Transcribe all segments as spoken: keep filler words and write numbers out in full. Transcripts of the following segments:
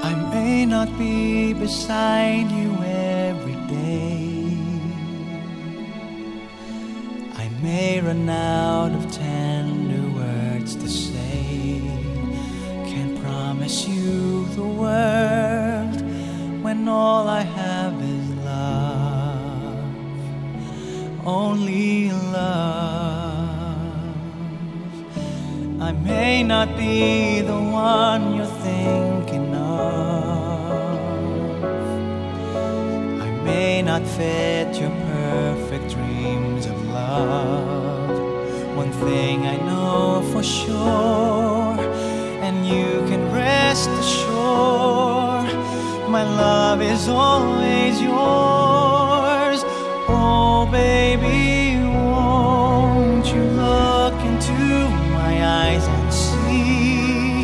I may not be beside you every day. I may run out of tender words to say. Can't promise you the world when all I have is love, only love. I may not be the one you're thinking of. I may not fit your perfect dreams of love. One thing I know for sure, and you can rest assured, my love is always yours. Oh baby, won't you look into my eyes and see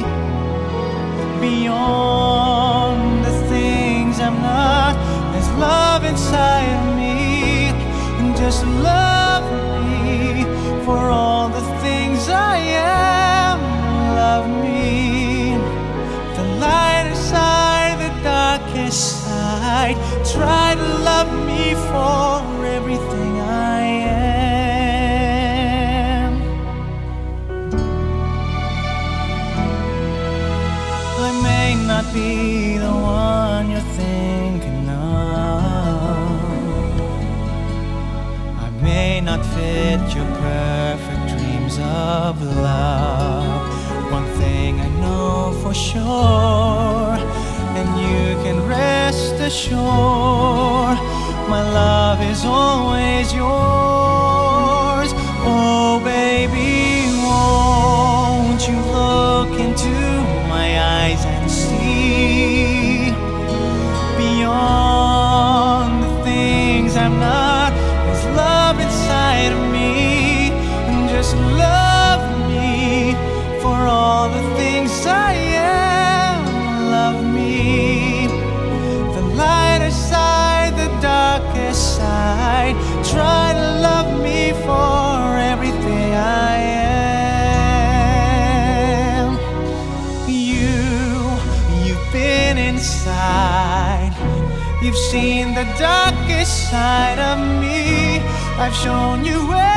beyond the things I'm not? There's love inside of me, and just love me for all the things I am. Love me, the lighter side, the darkest side. Try to love me for everything I am. I may not be the one you're thinking of. I may not fit your perfect dreams of love. One thing I know for sure, and you can rest assured, my love is always yours. Oh baby, won't you look into my eyes and see beyond the things I'm not? There's love inside of me, and just love me for all the things I am. Love me, the lighter side, the darkest side. Try to love me for everything I am. You, you've been inside. You've seen the darkest side of me. I've shown you